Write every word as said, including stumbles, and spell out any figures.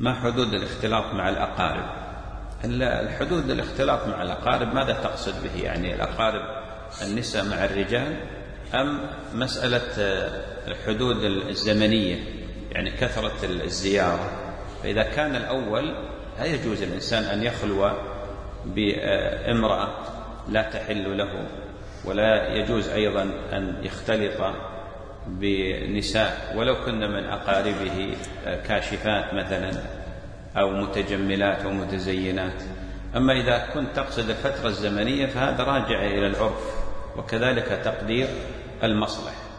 ما حدود الاختلاط مع الأقارب؟ الحدود الاختلاط مع الأقارب ماذا تقصد به؟ يعني الأقارب النساء مع الرجال، أم مسألة الحدود الزمنية يعني كثرة الزيارة؟ فإذا كان الأول لا يجوز الإنسان أن يخلو بامرأة لا تحل له، ولا يجوز أيضا أن يختلط بنساء ولو كن من أقاربه كاشفات مثلا أو متجملات أو متزينات. أما إذا كنت تقصد الفترة الزمنية فهذا راجع إلى العرف، وكذلك تقدير المصلح.